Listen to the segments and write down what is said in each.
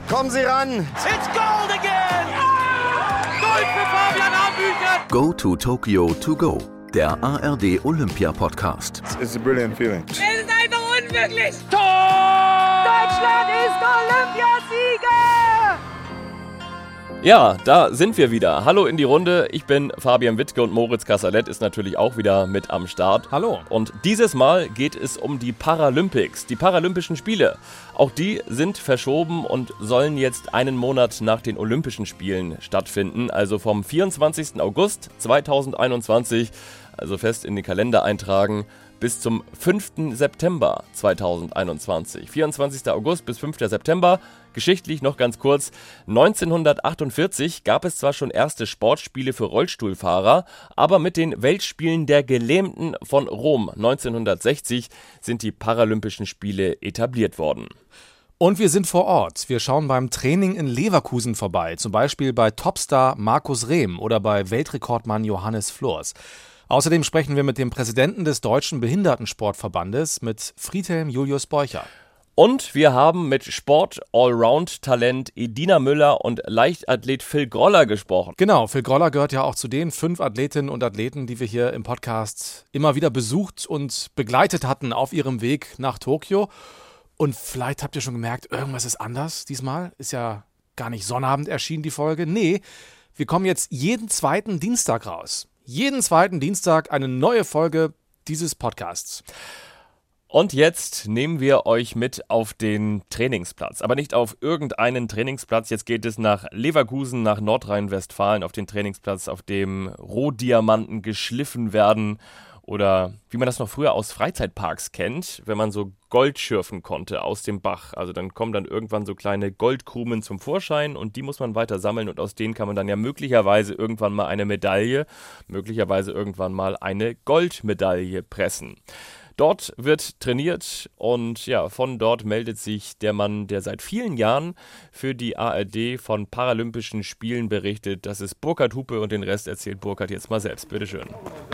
Kommen Sie ran! It's gold again! Gold für Fabian Hambüchen! Go to Tokyo to go, der ARD Olympia Podcast. It's a brilliant feeling. Es ist einfach unmöglich! Tor! Deutschland ist Olympiasieger! Ja, da sind wir wieder. Hallo in die Runde. Ich bin Fabian Wittke und Moritz Kasserlet ist natürlich auch wieder mit am Start. Hallo. Und dieses Mal geht es um die Paralympics, die Paralympischen Spiele. Auch die sind verschoben und sollen jetzt einen Monat nach den Olympischen Spielen stattfinden. Also vom 24. August 2021, also fest in den Kalender eintragen, bis zum 5. September 2021. 24. August bis 5. September. Geschichtlich noch ganz kurz. 1948 gab es zwar schon erste Sportspiele für Rollstuhlfahrer, aber mit den Weltspielen der Gelähmten von Rom 1960 sind die Paralympischen Spiele etabliert worden. Und wir sind vor Ort. Wir schauen beim Training in Leverkusen vorbei, zum Beispiel bei Topstar Markus Rehm oder bei Weltrekordmann Johannes Flors. Außerdem sprechen wir mit dem Präsidenten des Deutschen Behindertensportverbandes, mit Friedhelm Julius Beucher. Und wir haben mit Sport-Allround-Talent Edina Müller und Leichtathlet Phil Groller gesprochen. Genau, Phil Groller gehört ja auch zu den 5 Athletinnen und Athleten, die wir hier im Podcast immer wieder besucht und begleitet hatten auf ihrem Weg nach Tokio. Und vielleicht habt ihr schon gemerkt, irgendwas ist anders diesmal. Ist ja gar nicht Sonnabend erschienen, die Folge. Nee, wir kommen jetzt jeden zweiten Dienstag raus. Jeden zweiten Dienstag eine neue Folge dieses Podcasts. Und jetzt nehmen wir euch mit auf den Trainingsplatz. Aber nicht auf irgendeinen Trainingsplatz. Jetzt geht es nach Leverkusen, nach Nordrhein-Westfalen, auf den Trainingsplatz, auf dem Rohdiamanten geschliffen werden. Oder wie man das noch früher aus Freizeitparks kennt, wenn man so Gold schürfen konnte aus dem Bach. Also dann kommen dann irgendwann so kleine Goldkrumen zum Vorschein und die muss man weiter sammeln und aus denen kann man dann ja möglicherweise irgendwann mal eine Medaille, möglicherweise irgendwann mal eine Goldmedaille pressen. Dort wird trainiert und ja, von dort meldet sich der Mann, der seit vielen Jahren für die ARD von Paralympischen Spielen berichtet. Das ist Burkhard Hupe und den Rest erzählt Burkhard jetzt mal selbst. Bitteschön.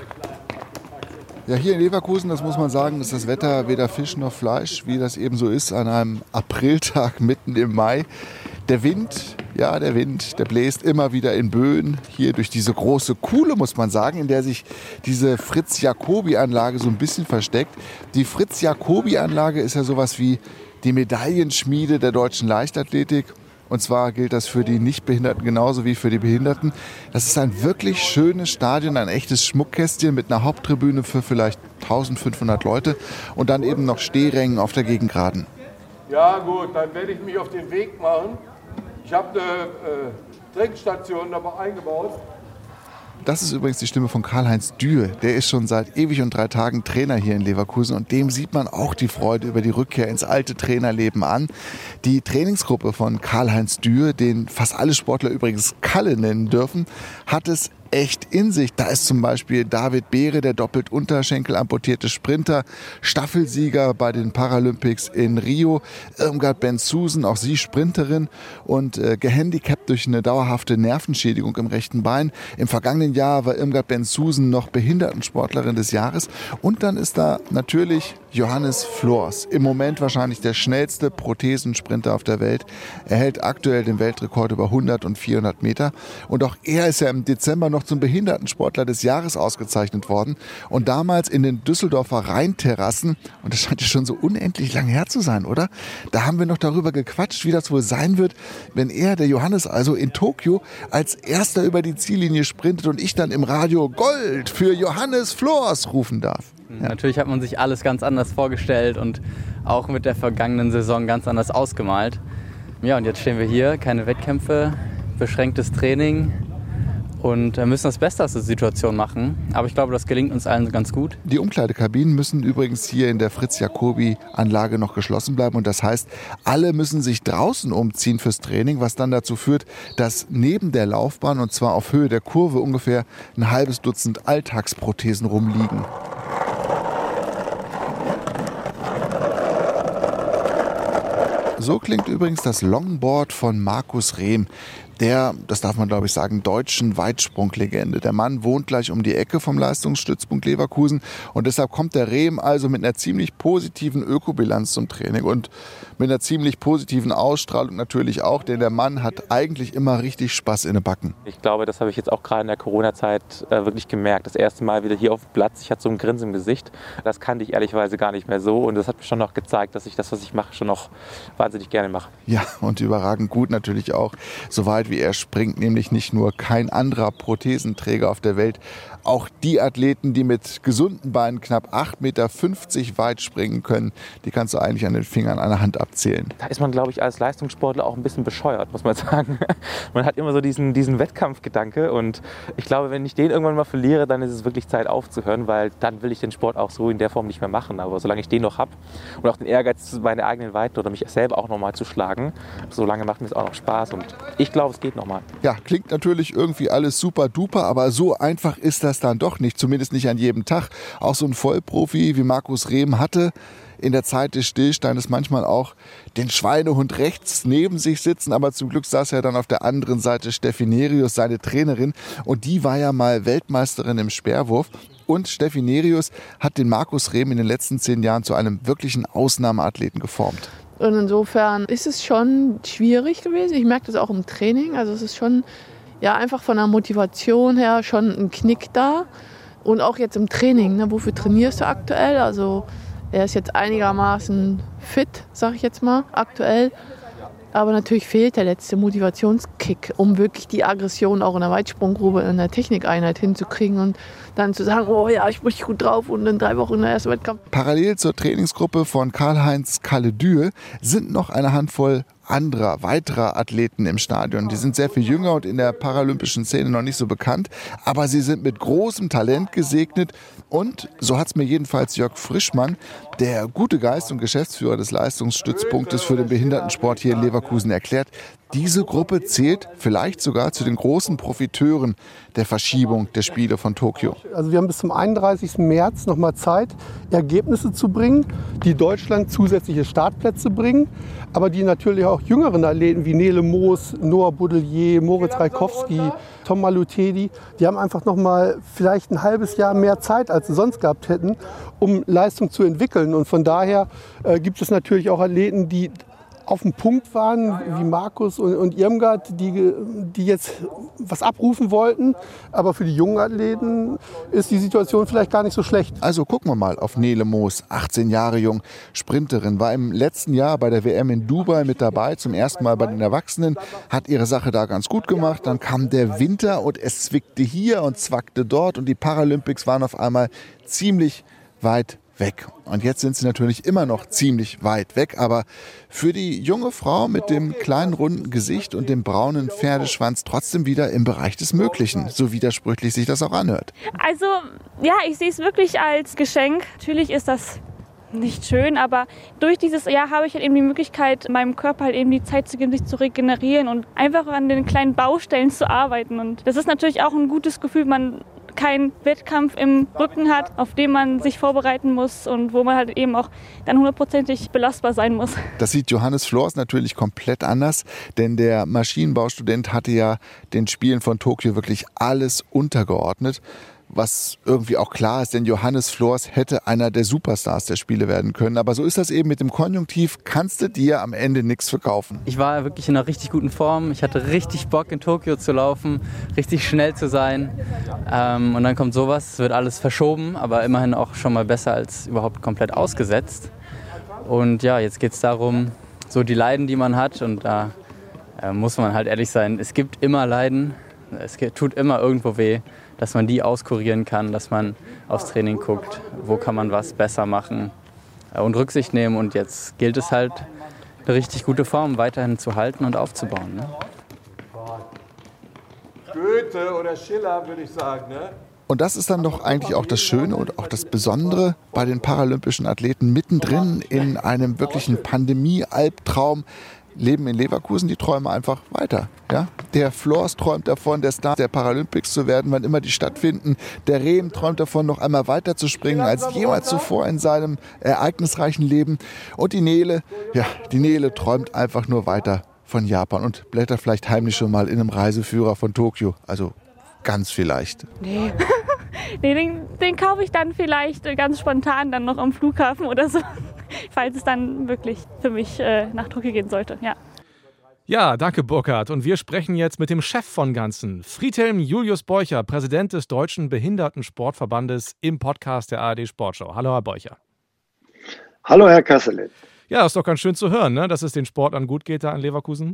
Ja, hier in Leverkusen, das muss man sagen, ist das Wetter weder Fisch noch Fleisch, wie das eben so ist an einem Apriltag mitten im Mai. Der Wind, der bläst immer wieder in Böen hier durch diese große Kuhle, muss man sagen, in der sich diese Fritz-Jacobi-Anlage so ein bisschen versteckt. Die Fritz-Jacobi-Anlage ist ja sowas wie die Medaillenschmiede der deutschen Leichtathletik. Und zwar gilt das für die Nichtbehinderten genauso wie für die Behinderten. Das ist ein wirklich schönes Stadion, ein echtes Schmuckkästchen mit einer Haupttribüne für vielleicht 1500 Leute und dann eben noch Stehrängen auf der Gegengraden. Ja gut, dann werde ich mich auf den Weg machen. Ich habe eine Trinkstation dabei eingebaut. Das ist übrigens die Stimme von Karl-Heinz Dürr. Der ist schon seit ewig und 3 Tagen Trainer hier in Leverkusen und dem sieht man auch die Freude über die Rückkehr ins alte Trainerleben an. Die Trainingsgruppe von Karl-Heinz Dürr, den fast alle Sportler übrigens Kalle nennen dürfen, hat es echt in sich. Da ist zum Beispiel David Beere, der doppelt unterschenkelamputierte Sprinter, Staffelsieger bei den Paralympics in Rio, Irmgard Benzusen, auch sie Sprinterin und gehandicapt durch eine dauerhafte Nervenschädigung im rechten Bein. Im vergangenen Jahr war Irmgard Benzusen noch Behindertensportlerin des Jahres und dann ist da natürlich Johannes Flors, im Moment wahrscheinlich der schnellste Prothesensprinter auf der Welt. Er hält aktuell den Weltrekord über 100 und 400 Meter und auch er ist ja im Dezember noch zum Behindertensportler des Jahres ausgezeichnet worden und damals in den Düsseldorfer Rheinterrassen, und das scheint ja schon so unendlich lang her zu sein, oder? Da haben wir noch darüber gequatscht, wie das wohl sein wird, wenn er, der Johannes also, in Tokio als erster über die Ziellinie sprintet und ich dann im Radio Gold für Johannes Flors rufen darf. Ja. Natürlich hat man sich alles ganz anders vorgestellt und auch mit der vergangenen Saison ganz anders ausgemalt. Ja, und jetzt stehen wir hier, keine Wettkämpfe, beschränktes Training und müssen das Beste aus der Situation machen. Aber ich glaube, das gelingt uns allen ganz gut. Die Umkleidekabinen müssen übrigens hier in der Fritz-Jacobi-Anlage noch geschlossen bleiben. Und das heißt, alle müssen sich draußen umziehen fürs Training, was dann dazu führt, dass neben der Laufbahn, und zwar auf Höhe der Kurve, ungefähr ein halbes Dutzend Alltagsprothesen rumliegen. So klingt übrigens das Longboard von Markus Rehm. Der, das darf man glaube ich sagen, deutschen Weitsprunglegende. Der Mann wohnt gleich um die Ecke vom Leistungsstützpunkt Leverkusen und deshalb kommt der Rehm also mit einer ziemlich positiven Ökobilanz zum Training und mit einer ziemlich positiven Ausstrahlung natürlich auch, denn der Mann hat eigentlich immer richtig Spaß in den Backen. Ich glaube, das habe ich jetzt auch gerade in der Corona-Zeit wirklich gemerkt. Das erste Mal wieder hier auf dem Platz, ich hatte so ein Grinsen im Gesicht. Das kannte ich ehrlicherweise gar nicht mehr so und das hat mir schon noch gezeigt, dass ich das, was ich mache, schon noch wahnsinnig gerne mache. Ja, und überragend gut natürlich auch, soweit wie er springt, nämlich nicht nur kein anderer Prothesenträger auf der Welt. Auch die Athleten, die mit gesunden Beinen knapp 8,50 Meter weit springen können, die kannst du eigentlich an den Fingern einer Hand abzählen. Da ist man, glaube ich, als Leistungssportler auch ein bisschen bescheuert, muss man sagen. Man hat immer so diesen Wettkampfgedanke und ich glaube, wenn ich den irgendwann mal verliere, dann ist es wirklich Zeit aufzuhören, weil dann will ich den Sport auch so in der Form nicht mehr machen. Aber solange ich den noch habe und auch den Ehrgeiz, meine eigenen Weiten oder mich selber auch nochmal zu schlagen, solange macht mir es auch noch Spaß und ich glaube, es geht nochmal. Ja, klingt natürlich irgendwie alles super duper, aber so einfach ist das dann doch nicht, zumindest nicht an jedem Tag. Auch so ein Vollprofi wie Markus Rehm hatte in der Zeit des Stillstandes manchmal auch den Schweinehund rechts neben sich sitzen, aber zum Glück saß ja dann auf der anderen Seite Steffi Nerius, seine Trainerin, und die war ja mal Weltmeisterin im Speerwurf. Und Steffi Nerius hat den Markus Rehm in den letzten 10 Jahren zu einem wirklichen Ausnahmeathleten geformt. Und insofern ist es schon schwierig gewesen. Ich merke das auch im Training. Also es ist schon einfach von der Motivation her schon ein Knick da. Und auch jetzt im Training. Ne? Wofür trainierst du aktuell? Also er ist jetzt einigermaßen fit, sag ich jetzt mal, aktuell. Aber natürlich fehlt der letzte Motivationskick, um wirklich die Aggression auch in der Weitsprunggrube, in der Technikeinheit hinzukriegen und dann zu sagen, oh ja, ich bin gut drauf und in 3 Wochen der erste Wettkampf. Parallel zur Trainingsgruppe von Karl-Heinz Kalle-Dürr sind noch eine Handvoll weiterer Athleten im Stadion. Die sind sehr viel jünger und in der paralympischen Szene noch nicht so bekannt, aber sie sind mit großem Talent gesegnet und, so hat es mir jedenfalls Jörg Frischmann, der gute Geist und Geschäftsführer des Leistungsstützpunktes für den Behindertensport hier in Leverkusen, erklärt, diese Gruppe zählt vielleicht sogar zu den großen Profiteuren der Verschiebung der Spiele von Tokio. Also wir haben bis zum 31. März noch mal Zeit, Ergebnisse zu bringen, die Deutschland zusätzliche Startplätze bringen, aber die natürlich auch jüngeren Athleten wie Nele Moos, Noah Boudelier, Moritz Reikowski, Tom Malutedi, die haben einfach noch mal vielleicht ein halbes Jahr mehr Zeit, als sie sonst gehabt hätten, um Leistung zu entwickeln. Und von daher gibt es natürlich auch Athleten, die auf dem Punkt waren, wie Markus und Irmgard, die jetzt was abrufen wollten. Aber für die jungen Athleten ist die Situation vielleicht gar nicht so schlecht. Also gucken wir mal auf Nele Moos, 18 Jahre jung, Sprinterin, war im letzten Jahr bei der WM in Dubai mit dabei, zum ersten Mal bei den Erwachsenen, hat ihre Sache da ganz gut gemacht. Dann kam der Winter und es zwickte hier und zwackte dort und die Paralympics waren auf einmal ziemlich weit weg. Und jetzt sind sie natürlich immer noch ziemlich weit weg, aber für die junge Frau mit dem kleinen runden Gesicht und dem braunen Pferdeschwanz trotzdem wieder im Bereich des Möglichen, so widersprüchlich sich das auch anhört. Also ja, ich sehe es wirklich als Geschenk. Natürlich ist das nicht schön, aber durch dieses Jahr habe ich halt eben die Möglichkeit, meinem Körper halt eben die Zeit zu geben, sich zu regenerieren und einfach an den kleinen Baustellen zu arbeiten. Und das ist natürlich auch ein gutes Gefühl, man keinen Wettkampf im Rücken hat, auf den man sich vorbereiten muss und wo man halt eben auch dann 100%ig belastbar sein muss. Das sieht Johannes Flors natürlich komplett anders, denn der Maschinenbaustudent hatte ja den Spielen von Tokio wirklich alles untergeordnet. Was irgendwie auch klar ist, denn Johannes Flors hätte einer der Superstars der Spiele werden können. Aber so ist das eben mit dem Konjunktiv, kannst du dir am Ende nichts verkaufen. Ich war wirklich in einer richtig guten Form. Ich hatte richtig Bock, in Tokio zu laufen, richtig schnell zu sein. Und dann kommt sowas, es wird alles verschoben, aber immerhin auch schon mal besser als überhaupt komplett ausgesetzt. Und ja, jetzt geht es darum, so die Leiden, die man hat. Und da muss man halt ehrlich sein, es gibt immer Leiden, es tut immer irgendwo weh, dass man die auskurieren kann, dass man aufs Training guckt, wo kann man was besser machen und Rücksicht nehmen. Und jetzt gilt es halt, eine richtig gute Form weiterhin zu halten und aufzubauen. Ne? Goethe oder Schiller, würde ich sagen, ne? Und das ist dann doch eigentlich auch das Schöne und auch das Besondere bei den paralympischen Athleten mittendrin in einem wirklichen Pandemie-Albtraum. leben in Leverkusen, die träumen einfach weiter. Ja? Der Flors träumt davon, der Star der Paralympics zu werden, wann immer die stattfinden. Der Rehm träumt davon, noch einmal weiter zu springen als jemals zuvor in seinem ereignisreichen Leben. Und die Nele träumt einfach nur weiter von Japan und blättert vielleicht heimlich schon mal in einem Reiseführer von Tokio. Also ganz vielleicht. Nee. Nee, den kaufe ich dann vielleicht ganz spontan dann noch am Flughafen oder so, falls es dann wirklich für mich nach Tokio gehen sollte, ja. Ja, danke Burkhard. Und wir sprechen jetzt mit dem Chef von Ganzen, Friedhelm Julius Beucher, Präsident des Deutschen Behindertensportverbandes im Podcast der ARD Sportschau. Hallo Herr Beucher. Hallo Herr Kasselet. Ja, ist doch ganz schön zu hören, ne? Dass es den Sportlern gut geht da in Leverkusen.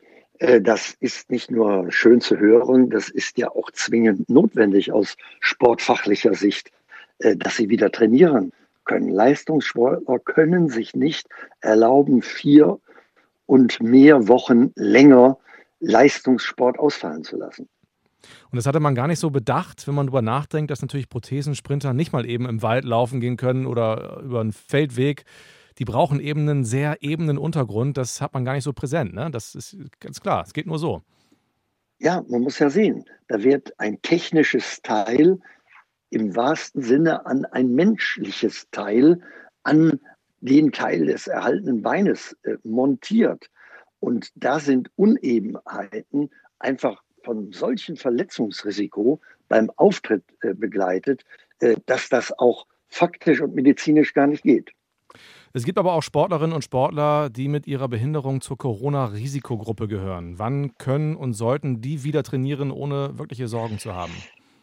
Das ist nicht nur schön zu hören, das ist ja auch zwingend notwendig aus sportfachlicher Sicht, dass sie wieder trainieren können. Leistungssportler können sich nicht erlauben, 4 und mehr Wochen länger Leistungssport ausfallen zu lassen. Und das hatte man gar nicht so bedacht, wenn man darüber nachdenkt, dass natürlich Prothesensprinter nicht mal eben im Wald laufen gehen können oder über einen Feldweg. Die brauchen eben einen sehr ebenen Untergrund. Das hat man gar nicht so präsent. Ne? Das ist ganz klar. Es geht nur so. Ja, man muss ja sehen, da wird ein technisches Teil im wahrsten Sinne an ein menschliches Teil, an den Teil des erhaltenen Beines montiert. Und da sind Unebenheiten einfach von solchem Verletzungsrisiko beim Auftritt begleitet, dass das auch faktisch und medizinisch gar nicht geht. Es gibt aber auch Sportlerinnen und Sportler, die mit ihrer Behinderung zur Corona-Risikogruppe gehören. Wann können und sollten die wieder trainieren, ohne wirkliche Sorgen zu haben?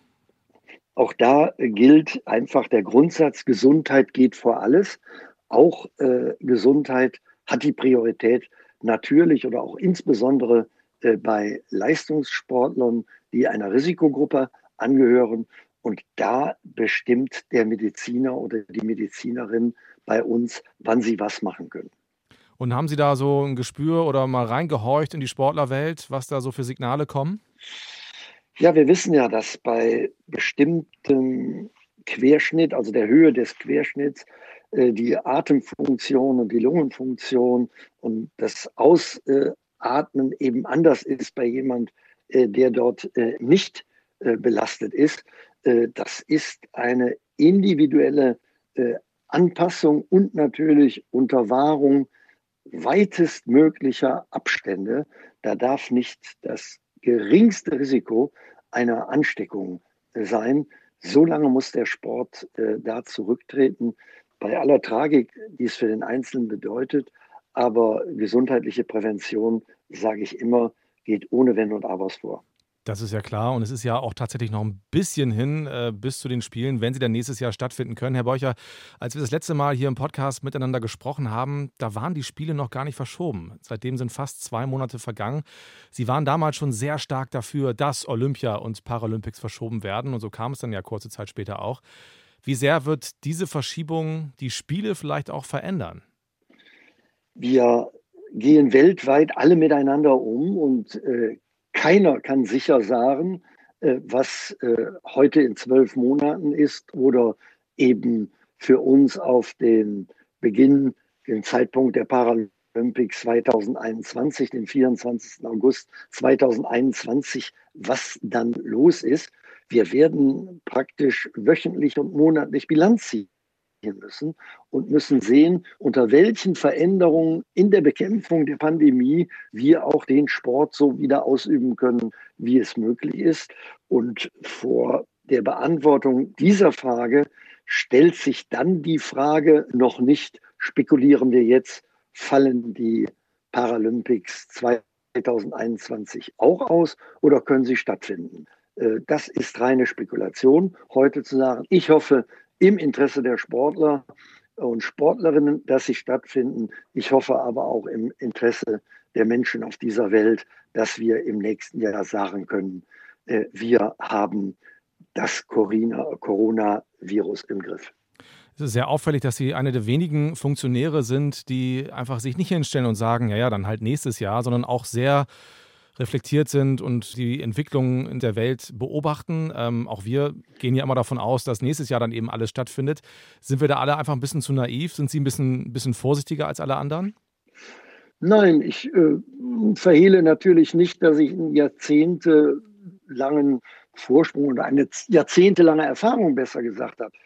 Auch da gilt einfach der Grundsatz, Gesundheit geht vor alles. Auch Gesundheit hat die Priorität natürlich oder auch insbesondere bei Leistungssportlern, die einer Risikogruppe angehören. Und da bestimmt der Mediziner oder die Medizinerin bei uns, wann sie was machen können. Und haben Sie da so ein Gespür oder mal reingehorcht in die Sportlerwelt, was da so für Signale kommen? Ja, wir wissen ja, dass bei bestimmtem Querschnitt, also der Höhe des Querschnitts, die Atemfunktion und die Lungenfunktion und das Ausatmen eben anders ist bei jemand, der dort nicht belastet ist. Das ist eine individuelle Anpassung und natürlich unter Wahrung weitestmöglicher Abstände. Da darf nicht das geringste Risiko einer Ansteckung sein. So lange muss der Sport da zurücktreten, bei aller Tragik, die es für den Einzelnen bedeutet. Aber gesundheitliche Prävention, sage ich immer, geht ohne Wenn und Abers vor. Das ist ja klar und es ist ja auch tatsächlich noch ein bisschen hin bis zu den Spielen, wenn sie dann nächstes Jahr stattfinden können. Herr Beucher, als wir das letzte Mal hier im Podcast miteinander gesprochen haben, da waren die Spiele noch gar nicht verschoben. Seitdem sind fast 2 Monate vergangen. Sie waren damals schon sehr stark dafür, dass Olympia und Paralympics verschoben werden und so kam es dann ja kurze Zeit später auch. Wie sehr wird diese Verschiebung die Spiele vielleicht auch verändern? Wir gehen weltweit alle miteinander um und keiner kann sicher sagen, was heute in 12 Monaten ist oder eben für uns auf den Beginn, den Zeitpunkt der Paralympics 2021, den 24. August 2021, was dann los ist. Wir werden praktisch wöchentlich und monatlich Bilanz ziehen müssen und müssen sehen, unter welchen Veränderungen in der Bekämpfung der Pandemie wir auch den Sport so wieder ausüben können, wie es möglich ist. Und vor der Beantwortung dieser Frage stellt sich dann die Frage noch nicht, spekulieren wir jetzt, fallen die Paralympics 2021 auch aus oder können sie stattfinden? Das ist reine Spekulation, heute zu sagen, ich hoffe, im Interesse der Sportler und Sportlerinnen, dass sie stattfinden. Ich hoffe aber auch im Interesse der Menschen auf dieser Welt, dass wir im nächsten Jahr sagen können, wir haben das Coronavirus im Griff. Es ist sehr auffällig, dass Sie eine der wenigen Funktionäre sind, die einfach sich nicht hinstellen und sagen, ja, dann halt nächstes Jahr, sondern auch sehr reflektiert sind und die Entwicklung in der Welt beobachten. Auch wir gehen ja immer davon aus, dass nächstes Jahr dann eben alles stattfindet. Sind wir da alle einfach ein bisschen zu naiv? Sind Sie ein bisschen vorsichtiger als alle anderen? Nein, ich verhehle natürlich nicht, dass ich einen jahrzehntelangen Vorsprung oder eine jahrzehntelange Erfahrung, besser gesagt habe,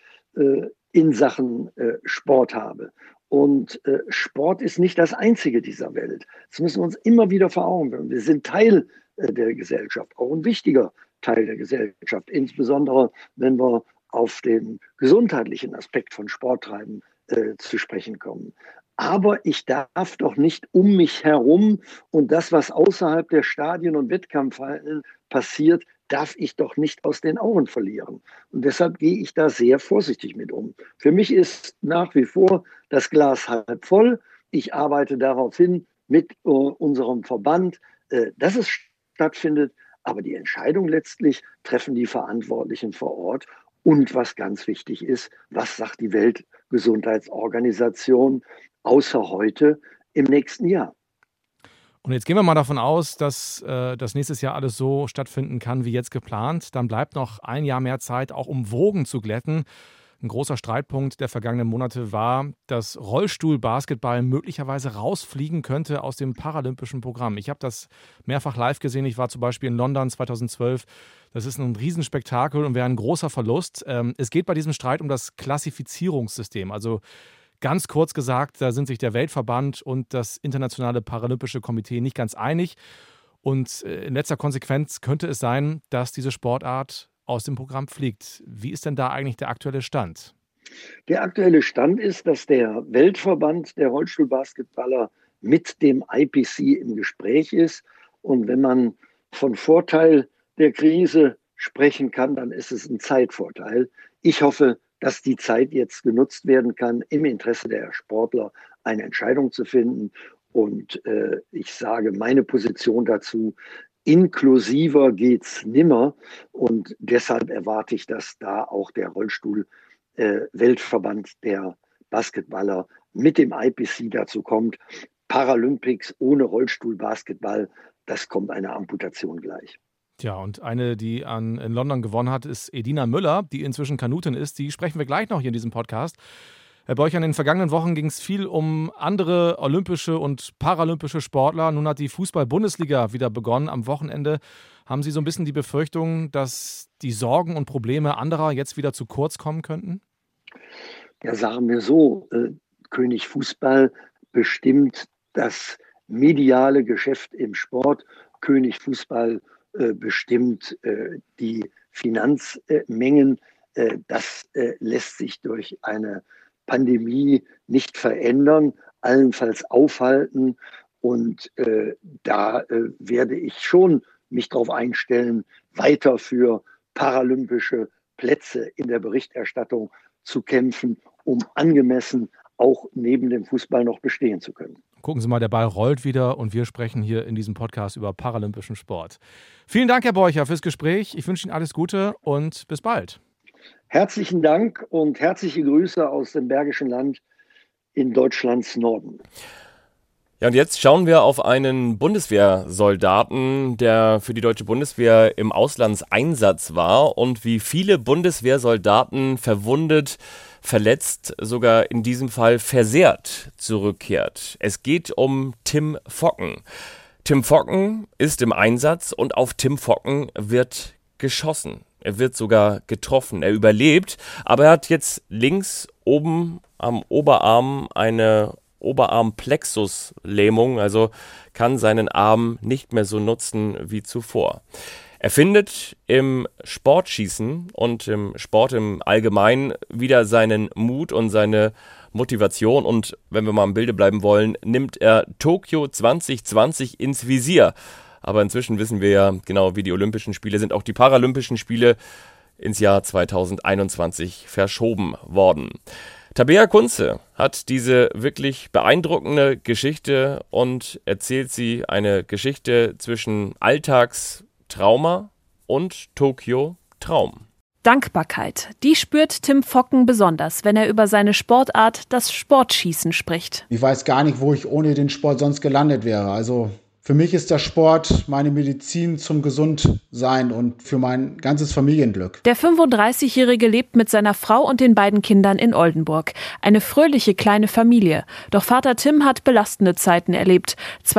in Sachen Sport habe. Und Sport ist nicht das Einzige dieser Welt. Das müssen wir uns immer wieder vor Augen führen. Wir sind Teil der Gesellschaft, auch ein wichtiger Teil der Gesellschaft, insbesondere wenn wir auf den gesundheitlichen Aspekt von Sporttreiben zu sprechen kommen. Aber ich darf doch nicht um mich herum und das, was außerhalb der Stadien und Wettkampfhallen passiert, darf ich doch nicht aus den Augen verlieren. Und deshalb gehe ich da sehr vorsichtig mit um. Für mich ist nach wie vor das Glas halb voll. Ich arbeite darauf hin mit unserem Verband, dass es stattfindet. Aber die Entscheidung letztlich treffen die Verantwortlichen vor Ort. Und was ganz wichtig ist, was sagt die Weltgesundheitsorganisation außer heute im nächsten Jahr? Und jetzt gehen wir mal davon aus, dass das nächstes Jahr alles so stattfinden kann wie jetzt geplant. Dann bleibt noch ein Jahr mehr Zeit, auch um Wogen zu glätten. Ein großer Streitpunkt der vergangenen Monate war, dass Rollstuhlbasketball möglicherweise rausfliegen könnte aus dem paralympischen Programm. Ich habe das mehrfach live gesehen. Ich war zum Beispiel in London 2012. Das ist ein Riesenspektakel und wäre ein großer Verlust. Es geht bei diesem Streit um das Klassifizierungssystem. Also ganz kurz gesagt, da sind sich der Weltverband und das Internationale Paralympische Komitee nicht ganz einig. Und in letzter Konsequenz könnte es sein, dass diese Sportart aus dem Programm fliegt. Wie ist denn da eigentlich der aktuelle Stand? Der aktuelle Stand ist, dass der Weltverband der Rollstuhlbasketballer mit dem IPC im Gespräch ist. Und wenn man von Vorteil der Krise sprechen kann, dann ist es ein Zeitvorteil. Ich hoffe, dass die Zeit jetzt genutzt werden kann, im Interesse der Sportler eine Entscheidung zu finden. Und ich sage meine Position dazu: inklusiver geht's nimmer. Und deshalb erwarte ich, dass da auch der Rollstuhl-Weltverband der Basketballer mit dem IPC dazu kommt. Paralympics ohne Rollstuhlbasketball, das kommt einer Amputation gleich. Tja, und eine, die in London gewonnen hat, ist Edina Müller, die inzwischen Kanutin ist. Die sprechen wir gleich noch hier in diesem Podcast. Herr Borchern, in den vergangenen Wochen ging es viel um andere olympische und paralympische Sportler. Nun hat die Fußball-Bundesliga wieder begonnen. Am Wochenende haben Sie so ein bisschen die Befürchtung, dass die Sorgen und Probleme anderer jetzt wieder zu kurz kommen könnten? Ja, sagen wir so, König Fußball bestimmt das mediale Geschäft im Sport. König Fußball bestimmt die Finanzmengen. Das lässt sich durch eine Pandemie nicht verändern, allenfalls aufhalten. Und da werde ich schon mich darauf einstellen, weiter für paralympische Plätze in der Berichterstattung zu kämpfen, um angemessen auch neben dem Fußball noch bestehen zu können. Gucken Sie mal, der Ball rollt wieder und wir sprechen hier in diesem Podcast über paralympischen Sport. Vielen Dank, Herr Borcher, fürs Gespräch. Ich wünsche Ihnen alles Gute und bis bald. Herzlichen Dank und herzliche Grüße aus dem Bergischen Land in Deutschlands Norden. Ja, und jetzt schauen wir auf einen Bundeswehrsoldaten, der für die deutsche Bundeswehr im Auslandseinsatz war und wie viele Bundeswehrsoldaten verwundet, verletzt, sogar in diesem Fall versehrt zurückkehrt. Es geht um Tim Focken. Tim Focken ist im Einsatz und auf Tim Focken wird geschossen. Er wird sogar getroffen. Er überlebt, aber er hat jetzt links oben am Oberarm eine Oberarmplexuslähmung, also kann seinen Arm nicht mehr so nutzen wie zuvor. Er findet im Sportschießen und im Sport im Allgemeinen wieder seinen Mut und seine Motivation und, wenn wir mal im Bilde bleiben wollen, nimmt er Tokio 2020 ins Visier. Aber inzwischen wissen wir ja genau, wie die Olympischen Spiele sind. Auch die Paralympischen Spiele ins Jahr 2021 verschoben worden. Tabea Kunze hat diese wirklich beeindruckende Geschichte und erzählt sie eine Geschichte zwischen Alltagstrauma und Tokio-Traum. Dankbarkeit, die spürt Tim Focken besonders, wenn er über seine Sportart, das Sportschießen, spricht. Ich weiß gar nicht, wo ich ohne den Sport sonst gelandet wäre. Also Für mich ist der Sport meine Medizin zum Gesundsein und für mein ganzes Familienglück. Der 35-Jährige lebt mit seiner Frau und den beiden Kindern in Oldenburg. Eine fröhliche kleine Familie. Doch Vater Tim hat belastende Zeiten erlebt.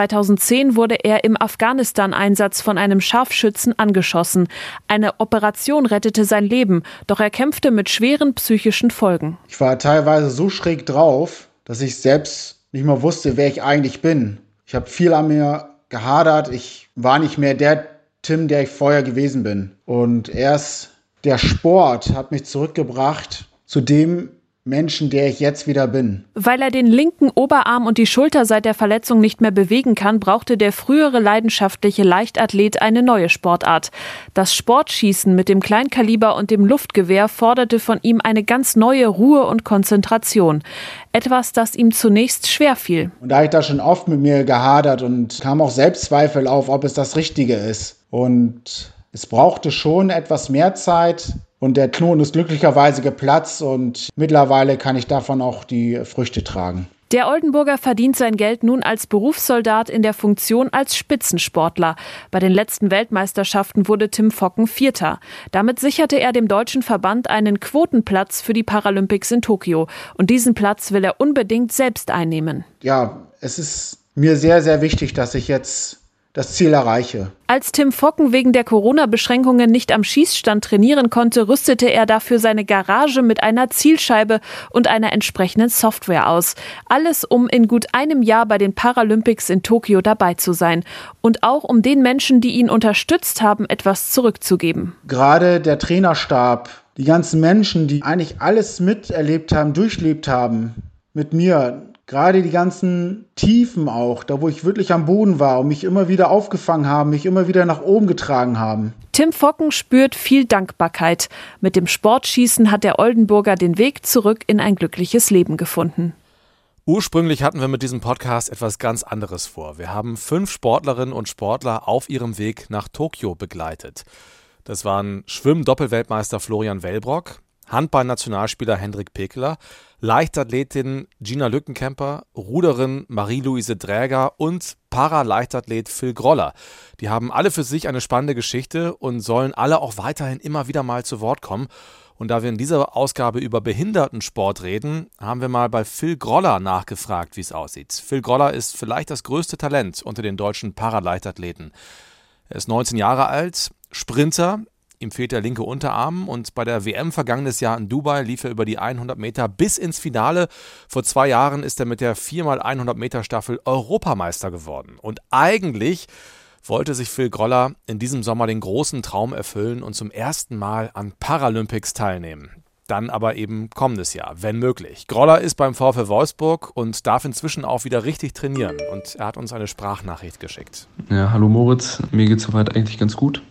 2010 wurde er im Afghanistan-Einsatz von einem Scharfschützen angeschossen. Eine Operation rettete sein Leben, doch er kämpfte mit schweren psychischen Folgen. Ich war teilweise so schräg drauf, dass ich selbst nicht mehr wusste, wer ich eigentlich bin. Ich habe viel an mir gehadert. Ich war nicht mehr der Tim, der ich vorher gewesen bin. Und erst der Sport hat mich zurückgebracht zu dem Menschen, der ich jetzt wieder bin. Weil er den linken Oberarm und die Schulter seit der Verletzung nicht mehr bewegen kann, brauchte der frühere leidenschaftliche Leichtathlet eine neue Sportart. Das Sportschießen mit dem Kleinkaliber und dem Luftgewehr forderte von ihm eine ganz neue Ruhe und Konzentration. Etwas, das ihm zunächst schwer fiel. Und da ich da schon oft mit mir gehadert und kam auch Selbstzweifel auf, ob es das Richtige ist. Und es brauchte schon etwas mehr Zeit. Und der Knoten ist glücklicherweise geplatzt und mittlerweile kann ich davon auch die Früchte tragen. Der Oldenburger verdient sein Geld nun als Berufssoldat in der Funktion als Spitzensportler. Bei den letzten Weltmeisterschaften wurde Tim Focken Vierter. Damit sicherte er dem deutschen Verband einen Quotenplatz für die Paralympics in Tokio. Und diesen Platz will er unbedingt selbst einnehmen. Ja, es ist mir sehr, sehr wichtig, dass ich jetzt das Ziel erreiche. Als Tim Focken wegen der Corona-Beschränkungen nicht am Schießstand trainieren konnte, rüstete er dafür seine Garage mit einer Zielscheibe und einer entsprechenden Software aus. Alles, um in gut einem Jahr bei den Paralympics in Tokio dabei zu sein. Und auch um den Menschen, die ihn unterstützt haben, etwas zurückzugeben. Gerade der Trainerstab, die ganzen Menschen, die eigentlich alles miterlebt haben, durchlebt haben mit mir, gerade die ganzen Tiefen auch, da wo ich wirklich am Boden war und mich immer wieder aufgefangen haben, mich immer wieder nach oben getragen haben. Tim Focken spürt viel Dankbarkeit. Mit dem Sportschießen hat der Oldenburger den Weg zurück in ein glückliches Leben gefunden. Ursprünglich hatten wir mit diesem Podcast etwas ganz anderes vor. Wir haben 5 Sportlerinnen und Sportler auf ihrem Weg nach Tokio begleitet. Das waren Schwimm-Doppelweltmeister Florian Wellbrock, Handball-Nationalspieler Hendrik Pekeler, Leichtathletin Gina Lückenkämper, Ruderin Marie-Louise Dräger und Paraleichtathlet Phil Groller. Die haben alle für sich eine spannende Geschichte und sollen alle auch weiterhin immer wieder mal zu Wort kommen. Und da wir in dieser Ausgabe über Behindertensport reden, haben wir mal bei Phil Groller nachgefragt, wie es aussieht. Phil Groller ist vielleicht das größte Talent unter den deutschen Paraleichtathleten. Er ist 19 Jahre alt, Sprinter. Ihm fehlt der linke Unterarm und bei der WM vergangenes Jahr in Dubai lief er über die 100 Meter bis ins Finale. Vor 2 Jahren ist er mit der 4x100 Meter Staffel Europameister geworden. Und eigentlich wollte sich Phil Groller in diesem Sommer den großen Traum erfüllen und zum ersten Mal an Paralympics teilnehmen. Dann aber eben kommendes Jahr, wenn möglich. Groller ist beim VfL Wolfsburg und darf inzwischen auch wieder richtig trainieren. Und er hat uns eine Sprachnachricht geschickt. Ja, hallo Moritz, mir geht es soweit eigentlich ganz gut.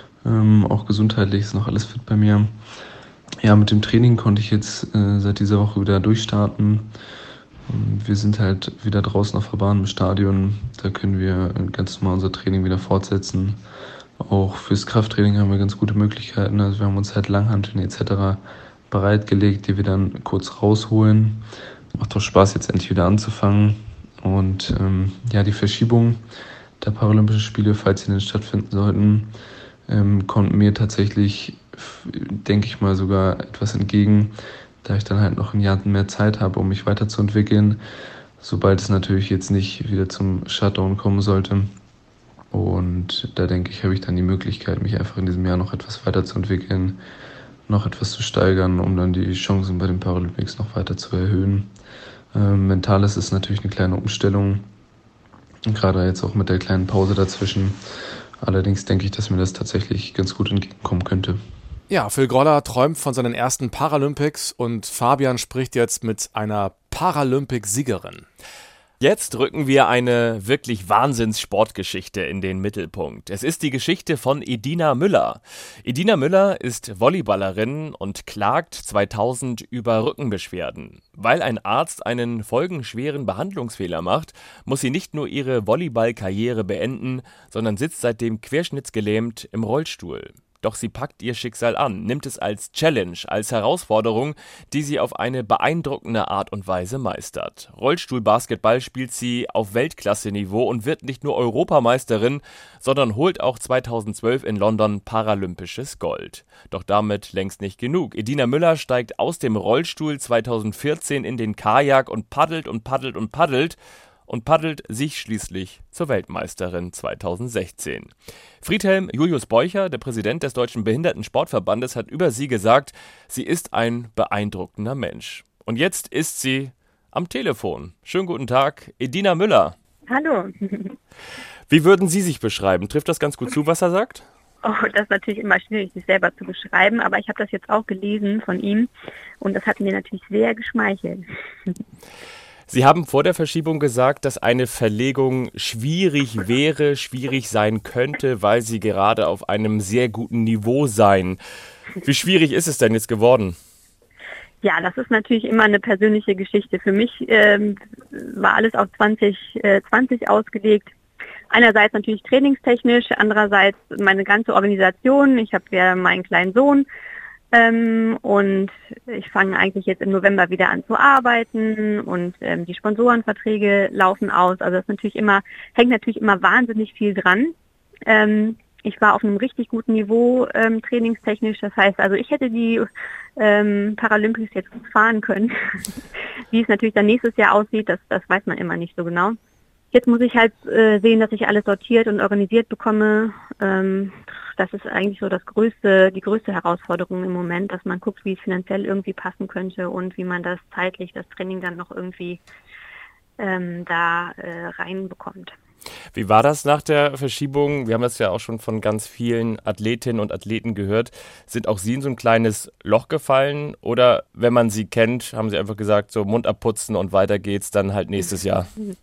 Auch gesundheitlich ist noch alles fit bei mir. Ja, mit dem Training konnte ich jetzt seit dieser Woche wieder durchstarten. Wir sind halt wieder draußen auf der Bahn im Stadion. Da können wir ganz normal unser Training wieder fortsetzen. Auch fürs Krafttraining haben wir ganz gute Möglichkeiten. Also wir haben uns halt Langhanteln etc. bereitgelegt, die wir dann kurz rausholen. Macht doch Spaß, jetzt endlich wieder anzufangen. Und ja, die Verschiebung der Paralympischen Spiele, falls sie denn stattfinden sollten, kommt mir tatsächlich, denke ich mal, sogar etwas entgegen, da ich dann halt noch ein Jahr mehr Zeit habe, um mich weiterzuentwickeln, sobald es natürlich jetzt nicht wieder zum Shutdown kommen sollte. Und da denke ich, habe ich dann die Möglichkeit, mich einfach in diesem Jahr noch etwas weiterzuentwickeln, noch etwas zu steigern, um dann die Chancen bei den Paralympics noch weiter zu erhöhen. Mental ist es natürlich eine kleine Umstellung, gerade jetzt auch mit der kleinen Pause dazwischen. Allerdings denke ich, dass mir das tatsächlich ganz gut entgegenkommen könnte. Ja, Phil Groller träumt von seinen ersten Paralympics und Fabian spricht jetzt mit einer Paralympic-Siegerin. Jetzt rücken wir eine wirklich Wahnsinns-Sportgeschichte in den Mittelpunkt. Es ist die Geschichte von Edina Müller. Edina Müller ist Volleyballerin und klagt 2000 über Rückenbeschwerden. Weil ein Arzt einen folgenschweren Behandlungsfehler macht, muss sie nicht nur ihre Volleyballkarriere beenden, sondern sitzt seitdem querschnittsgelähmt im Rollstuhl. Doch sie packt ihr Schicksal an, nimmt es als Challenge, als Herausforderung, die sie auf eine beeindruckende Art und Weise meistert. Rollstuhlbasketball spielt sie auf Weltklasse-Niveau und wird nicht nur Europameisterin, sondern holt auch 2012 in London paralympisches Gold. Doch damit längst nicht genug. Edina Müller steigt aus dem Rollstuhl 2014 in den Kajak und paddelt und paddelt und paddelt und paddelt sich schließlich zur Weltmeisterin 2016. Friedhelm Julius Beucher, der Präsident des Deutschen Behindertensportverbandes, hat über sie gesagt, sie ist ein beeindruckender Mensch. Und jetzt ist sie am Telefon. Schönen guten Tag, Edina Müller. Hallo. Wie würden Sie sich beschreiben? Trifft das ganz gut zu, was er sagt? Oh, das ist natürlich immer schwierig, sich selber zu beschreiben, aber ich habe das jetzt auch gelesen von ihm und das hat mir natürlich sehr geschmeichelt. Sie haben vor der Verschiebung gesagt, dass eine Verlegung schwierig wäre, schwierig sein könnte, weil Sie gerade auf einem sehr guten Niveau seien. Wie schwierig ist es denn jetzt geworden? Ja, das ist natürlich immer eine persönliche Geschichte. Für mich war alles auf 2020 ausgelegt. Einerseits natürlich trainingstechnisch, andererseits meine ganze Organisation. Ich habe ja meinen kleinen Sohn. Und ich fange eigentlich jetzt im November wieder an zu arbeiten und die Sponsorenverträge laufen aus. Also das ist hängt natürlich immer wahnsinnig viel dran. Ich war auf einem richtig guten Niveau trainingstechnisch. Das heißt, also ich hätte die Paralympics jetzt gut fahren können. Wie es natürlich dann nächstes Jahr aussieht, das weiß man immer nicht so genau. Jetzt muss ich halt sehen, dass ich alles sortiert und organisiert bekomme. Das ist eigentlich so die größte Herausforderung im Moment, dass man guckt, wie es finanziell irgendwie passen könnte und wie man das zeitlich, das Training dann noch irgendwie reinbekommt. Wie war das nach der Verschiebung? Wir haben das ja auch schon von ganz vielen Athletinnen und Athleten gehört. Sind auch Sie in so ein kleines Loch gefallen? Oder wenn man Sie kennt, haben Sie einfach gesagt, so Mund abputzen und weiter geht's dann halt nächstes Jahr?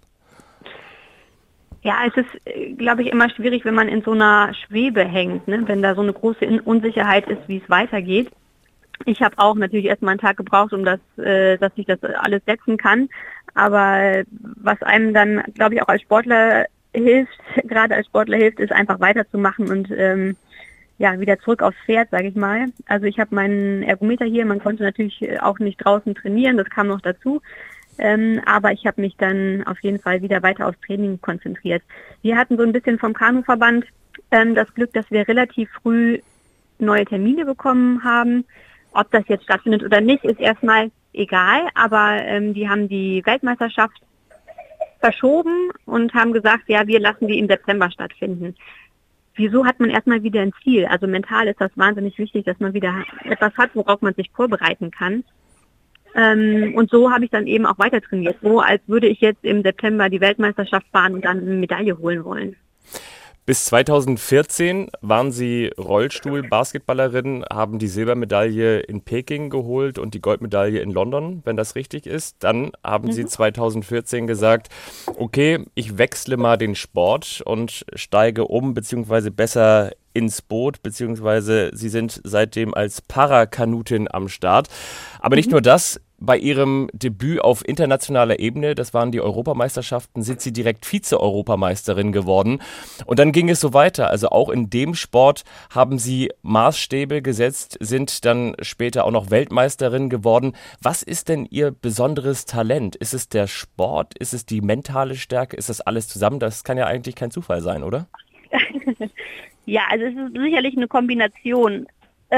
Ja, es ist, glaube ich, immer schwierig, wenn man in so einer Schwebe hängt, ne? Wenn da so eine große Unsicherheit ist, wie es weitergeht. Ich habe auch natürlich erstmal einen Tag gebraucht, dass ich das alles setzen kann. Aber was einem dann, glaube ich, auch als Sportler hilft, ist einfach weiterzumachen und wieder zurück aufs Pferd, sage ich mal. Also ich habe meinen Ergometer hier, man konnte natürlich auch nicht draußen trainieren, das kam noch dazu. Aber ich habe mich dann auf jeden Fall wieder weiter aufs Training konzentriert. Wir hatten so ein bisschen vom Kanuverband das Glück, dass wir relativ früh neue Termine bekommen haben. Ob das jetzt stattfindet oder nicht, ist erstmal egal. Aber die haben die Weltmeisterschaft verschoben und haben gesagt, ja, wir lassen die im September stattfinden. Wieso hat man erstmal wieder ein Ziel? Also mental ist das wahnsinnig wichtig, dass man wieder etwas hat, worauf man sich vorbereiten kann. Und so habe ich dann eben auch weiter trainiert, so als würde ich jetzt im September die Weltmeisterschaft fahren und dann eine Medaille holen wollen. Bis 2014 waren Sie Rollstuhl-Basketballerin, haben die Silbermedaille in Peking geholt und die Goldmedaille in London, wenn das richtig ist. Dann haben Sie 2014 gesagt, okay, ich wechsle mal den Sport und steige um, beziehungsweise besser ins Boot, beziehungsweise Sie sind seitdem als Parakanutin am Start. Aber nicht nur das, bei Ihrem Debüt auf internationaler Ebene, das waren die Europameisterschaften, sind Sie direkt Vize-Europameisterin geworden. Und dann ging es so weiter. Also auch in dem Sport haben Sie Maßstäbe gesetzt, sind dann später auch noch Weltmeisterin geworden. Was ist denn Ihr besonderes Talent? Ist es der Sport? Ist es die mentale Stärke? Ist das alles zusammen? Das kann ja eigentlich kein Zufall sein, oder? Ja, also es ist sicherlich eine Kombination.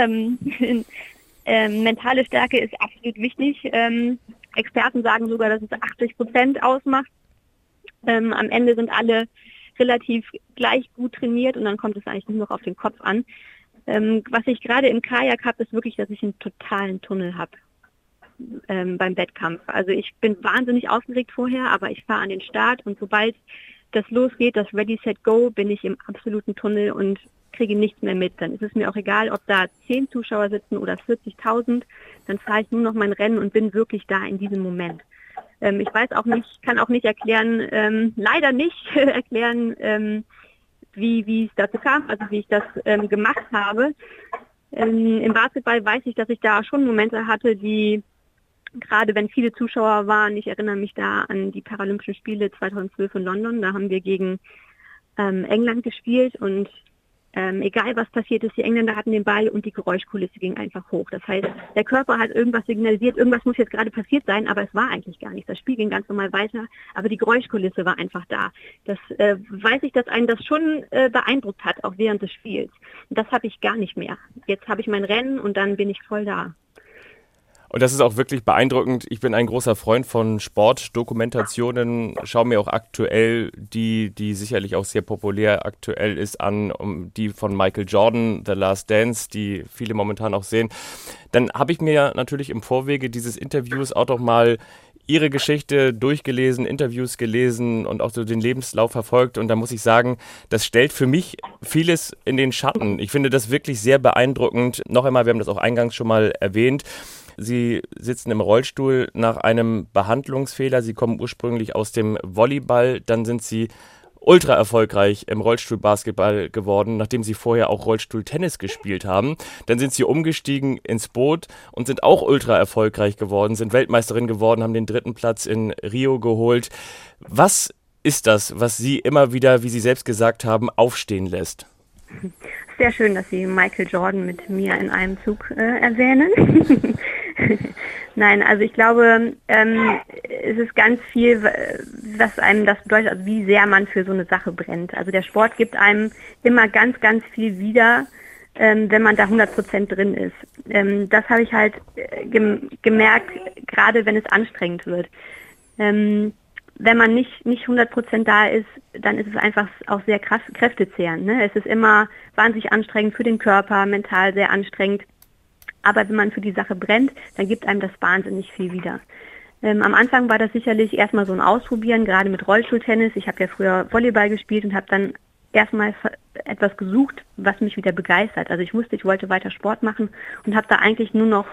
Mentale Stärke ist absolut wichtig. Experten sagen sogar, dass es 80% ausmacht. Am Ende sind alle relativ gleich gut trainiert und dann kommt es eigentlich nur noch auf den Kopf an. Was ich gerade im Kajak habe, ist wirklich, dass ich einen totalen Tunnel habe beim Wettkampf. Also ich bin wahnsinnig aufgeregt vorher, aber ich fahre an den Start und sobald das losgeht, das Ready, Set, Go, bin ich im absoluten Tunnel und kriege nichts mehr mit. Dann ist es mir auch egal, ob da 10 Zuschauer sitzen oder 40.000. Dann fahre ich nur noch mein Rennen und bin wirklich da in diesem Moment. Ich weiß auch nicht, kann auch nicht erklären, leider nicht erklären, wie es dazu kam, also wie ich das gemacht habe. Im Basketball weiß ich, dass ich da schon Momente hatte, die, gerade wenn viele Zuschauer waren, ich erinnere mich da an die Paralympischen Spiele 2012 in London, da haben wir gegen England gespielt und Egal was passiert ist, die Engländer hatten den Ball und die Geräuschkulisse ging einfach hoch. Das heißt, der Körper hat irgendwas signalisiert, irgendwas muss jetzt gerade passiert sein, aber es war eigentlich gar nichts. Das Spiel ging ganz normal weiter, aber die Geräuschkulisse war einfach da. Das weiß ich, dass einen das schon beeindruckt hat, auch während des Spiels. Und das habe ich gar nicht mehr. Jetzt habe ich mein Rennen und dann bin ich voll da. Und das ist auch wirklich beeindruckend. Ich bin ein großer Freund von Sportdokumentationen, schaue mir auch aktuell die sicherlich auch sehr populär aktuell ist an, die von Michael Jordan, The Last Dance, die viele momentan auch sehen. Dann habe ich mir natürlich im Vorwege dieses Interviews auch noch mal Ihre Geschichte durchgelesen, Interviews gelesen und auch so den Lebenslauf verfolgt. Und da muss ich sagen, das stellt für mich vieles in den Schatten. Ich finde das wirklich sehr beeindruckend. Noch einmal, wir haben das auch eingangs schon mal erwähnt. Sie sitzen im Rollstuhl nach einem Behandlungsfehler. Sie kommen ursprünglich aus dem Volleyball. Dann sind Sie ultra erfolgreich im Rollstuhlbasketball geworden, nachdem Sie vorher auch Rollstuhltennis gespielt haben. Dann sind Sie umgestiegen ins Boot und sind auch ultra erfolgreich geworden, sind Weltmeisterin geworden, haben den 3. Platz in Rio geholt. Was ist das, was Sie immer wieder, wie Sie selbst gesagt haben, aufstehen lässt? Sehr schön, dass Sie Michael Jordan mit mir in einem Zug erwähnen. Nein, also ich glaube, es ist ganz viel, was einem das bedeutet, also wie sehr man für so eine Sache brennt. Also der Sport gibt einem immer ganz, ganz viel wieder, wenn man da 100% drin ist. Das habe ich halt gemerkt, gerade wenn es anstrengend wird. Wenn man nicht 100% da ist, dann ist es einfach auch sehr kräftezehrend. Ne? Es ist immer wahnsinnig anstrengend für den Körper, mental sehr anstrengend. Aber wenn man für die Sache brennt, dann gibt einem das wahnsinnig viel wieder. Am Anfang war das sicherlich erstmal so ein Ausprobieren, gerade mit Rollstuhltennis. Ich habe ja früher Volleyball gespielt und habe dann erstmal etwas gesucht, was mich wieder begeistert. Also ich wusste, ich wollte weiter Sport machen und habe da eigentlich nur noch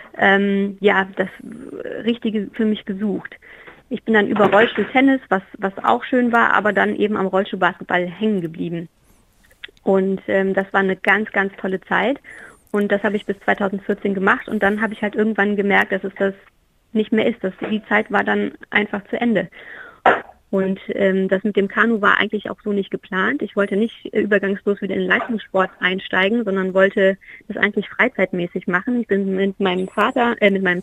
das Richtige für mich gesucht. Ich bin dann über Rollstuhltennis, was auch schön war, aber dann eben am Rollstuhlbasketball hängen geblieben. Und das war eine ganz, ganz tolle Zeit. Und das habe ich bis 2014 gemacht und dann habe ich halt irgendwann gemerkt, dass es das nicht mehr ist. Die Zeit war dann einfach zu Ende. Und das mit dem Kanu war eigentlich auch so nicht geplant. Ich wollte nicht übergangslos wieder in den Leistungssport einsteigen, sondern wollte das eigentlich freizeitmäßig machen. Ich bin mit meinem Partner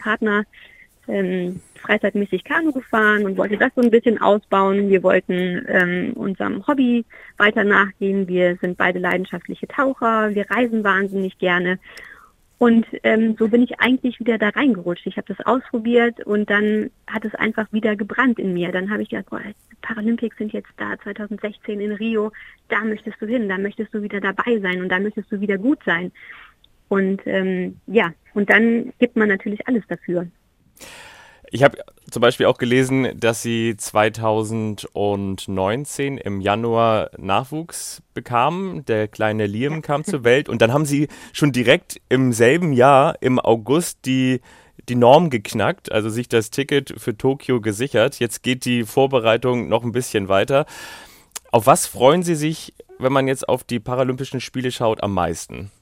freizeitmäßig Kanu gefahren und wollte das so ein bisschen ausbauen. Wir wollten unserem Hobby weiter nachgehen. Wir sind beide leidenschaftliche Taucher. Wir reisen wahnsinnig gerne. Und so bin ich eigentlich wieder da reingerutscht. Ich habe das ausprobiert und dann hat es einfach wieder gebrannt in mir. Dann habe ich gedacht, Paralympics sind jetzt da, 2016 in Rio. Da möchtest du hin, da möchtest du wieder dabei sein und da möchtest du wieder gut sein. Und und dann gibt man natürlich alles dafür. Ich habe zum Beispiel auch gelesen, dass Sie 2019 im Januar Nachwuchs bekamen. Der kleine Liam kam zur Welt und dann haben Sie schon direkt im selben Jahr, im August, die Norm geknackt, also sich das Ticket für Tokio gesichert. Jetzt geht die Vorbereitung noch ein bisschen weiter. Auf was freuen Sie sich, wenn man jetzt auf die Paralympischen Spiele schaut, am meisten?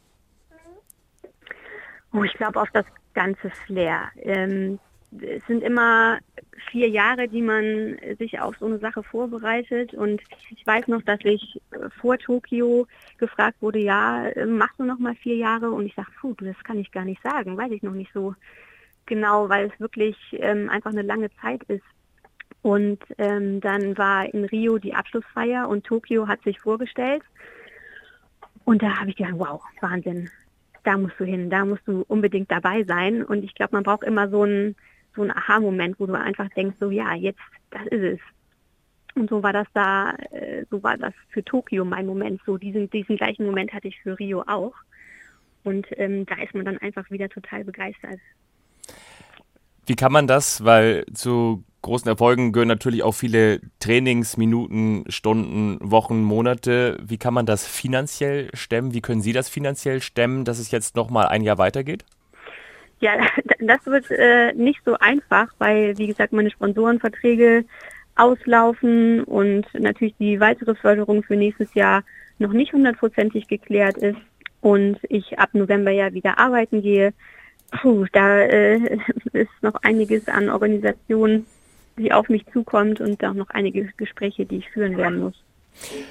Ich glaube auf das ganze Flair. Es sind immer 4 Jahre, die man sich auf so eine Sache vorbereitet und ich weiß noch, dass ich vor Tokio gefragt wurde, machst du noch mal 4 Jahre? Und ich sage, das kann ich gar nicht sagen, weiß ich noch nicht so genau, weil es wirklich einfach eine lange Zeit ist. Und dann war in Rio die Abschlussfeier und Tokio hat sich vorgestellt und da habe ich gedacht, wow, Wahnsinn, da musst du hin, da musst du unbedingt dabei sein und ich glaube, man braucht immer so ein Aha-Moment, wo du einfach denkst, jetzt, das ist es. Und so war das für Tokio mein Moment. So diesen gleichen Moment hatte ich für Rio auch. Und da ist man dann einfach wieder total begeistert. Wie kann man das, weil zu großen Erfolgen gehören natürlich auch viele Trainingsminuten, Stunden, Wochen, Monate. Wie kann man das finanziell stemmen? Wie können Sie das finanziell stemmen, dass es jetzt nochmal ein Jahr weitergeht? Ja, das wird nicht so einfach, weil, wie gesagt, meine Sponsorenverträge auslaufen und natürlich die weitere Förderung für nächstes Jahr noch nicht 100%ig geklärt ist und ich ab November ja wieder arbeiten gehe. Da ist noch einiges an Organisationen, die auf mich zukommt und auch noch einige Gespräche, die ich führen werden muss.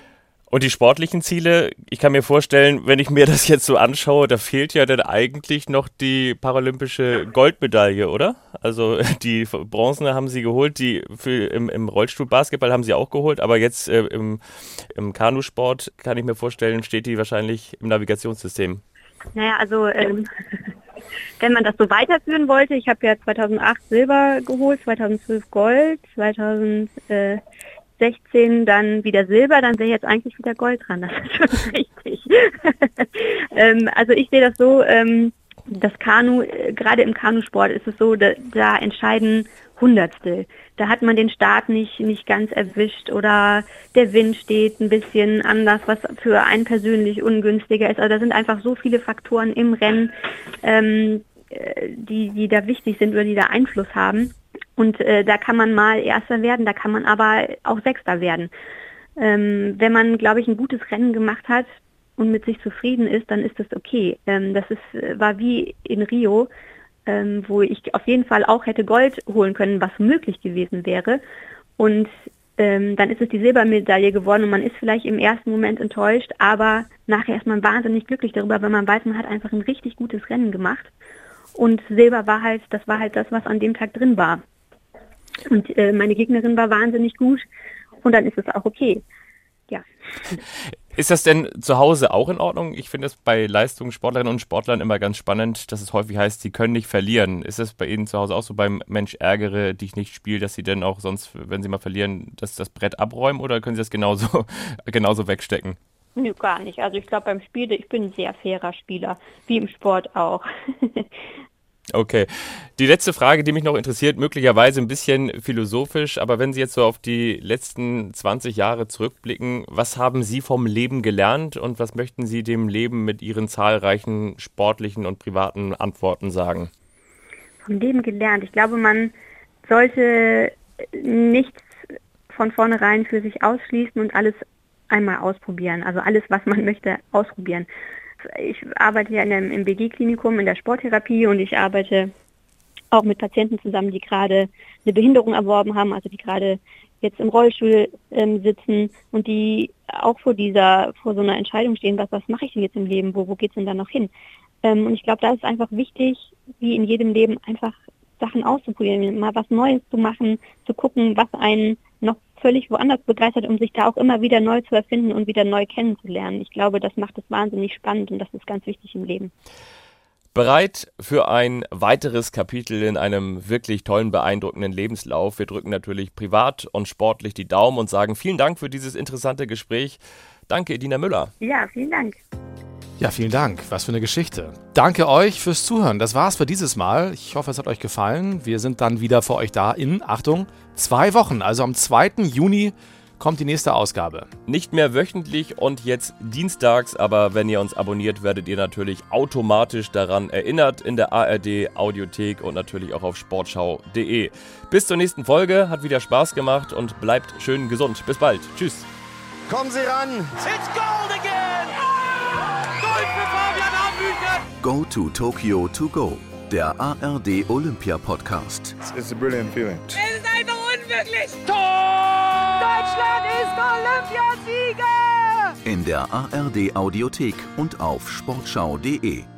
Und die sportlichen Ziele, ich kann mir vorstellen, wenn ich mir das jetzt so anschaue, da fehlt ja dann eigentlich noch die paralympische Goldmedaille, oder? Also die Bronzene haben sie geholt, die im Rollstuhlbasketball haben sie auch geholt, aber jetzt im Kanusport, kann ich mir vorstellen, steht die wahrscheinlich im Navigationssystem. Naja, also wenn man das so weiterführen wollte, ich habe ja 2008 Silber geholt, 2012 Gold, 2016 dann wieder Silber, dann wäre jetzt eigentlich wieder Gold dran. Das ist schon richtig. Also ich sehe das so, das Kanu, gerade im Kanusport ist es so, da entscheiden Hundertstel. Da hat man den Start nicht ganz erwischt oder der Wind steht ein bisschen anders, was für einen persönlich ungünstiger ist. Also da sind einfach so viele Faktoren im Rennen, die da wichtig sind oder die da Einfluss haben. Und da kann man mal Erster werden, da kann man aber auch Sechster werden. Wenn man, glaube ich, ein gutes Rennen gemacht hat und mit sich zufrieden ist, dann ist das okay. War wie in Rio, wo ich auf jeden Fall auch hätte Gold holen können, was möglich gewesen wäre. Und dann ist es die Silbermedaille geworden und man ist vielleicht im ersten Moment enttäuscht, aber nachher ist man wahnsinnig glücklich darüber, weil man weiß, man hat einfach ein richtig gutes Rennen gemacht. Und Silber war halt das, was an dem Tag drin war. Und meine Gegnerin war wahnsinnig gut und dann ist es auch okay. Ja. Ist das denn zu Hause auch in Ordnung? Ich finde es bei Leistungssportlerinnen und Sportlern immer ganz spannend, dass es häufig heißt, sie können nicht verlieren. Ist es bei Ihnen zu Hause auch so beim Mensch ärgere dich nicht Spiel, dass Sie dann auch sonst, wenn Sie mal verlieren, das Brett abräumen oder können Sie das genauso wegstecken? Nö, gar nicht. Also ich glaube beim Spiel, ich bin ein sehr fairer Spieler, wie im Sport auch. Okay. Die letzte Frage, die mich noch interessiert, möglicherweise ein bisschen philosophisch, aber wenn Sie jetzt so auf die letzten 20 Jahre zurückblicken, was haben Sie vom Leben gelernt und was möchten Sie dem Leben mit Ihren zahlreichen sportlichen und privaten Antworten sagen? Vom Leben gelernt. Ich glaube, man sollte nichts von vornherein für sich ausschließen und alles einmal ausprobieren. Also alles, was man möchte, ausprobieren. Ich arbeite ja im BG-Klinikum in der Sporttherapie und ich arbeite auch mit Patienten zusammen, die gerade eine Behinderung erworben haben, also die gerade jetzt im Rollstuhl sitzen und die auch vor so einer Entscheidung stehen, was mache ich denn jetzt im Leben, wo geht's denn da noch hin? Und ich glaube, da ist einfach wichtig, wie in jedem Leben, einfach Sachen auszuprobieren, mal was Neues zu machen, zu gucken, was einen noch völlig woanders begeistert, um sich da auch immer wieder neu zu erfinden und wieder neu kennenzulernen. Ich glaube, das macht es wahnsinnig spannend und das ist ganz wichtig im Leben. Bereit für ein weiteres Kapitel in einem wirklich tollen, beeindruckenden Lebenslauf. Wir drücken natürlich privat und sportlich die Daumen und sagen vielen Dank für dieses interessante Gespräch. Danke, Edina Müller. Ja, vielen Dank. Ja, vielen Dank. Was für eine Geschichte. Danke euch fürs Zuhören. Das war's für dieses Mal. Ich hoffe, es hat euch gefallen. Wir sind dann wieder für euch da in, Achtung, 2 Wochen. Also am 2. Juni kommt die nächste Ausgabe. Nicht mehr wöchentlich und jetzt dienstags, aber wenn ihr uns abonniert, werdet ihr natürlich automatisch daran erinnert in der ARD Audiothek und natürlich auch auf sportschau.de. Bis zur nächsten Folge, hat wieder Spaß gemacht und bleibt schön gesund. Bis bald. Tschüss. Kommen Sie ran. It's gold again. Gold für Fabian Hambüchen. Go to Tokyo to go, der ARD Olympia Podcast. It's a brilliant feeling. Es ist einfach unwirklich. Tor! Deutschland ist Olympiasieger! In der ARD Audiothek und auf sportschau.de.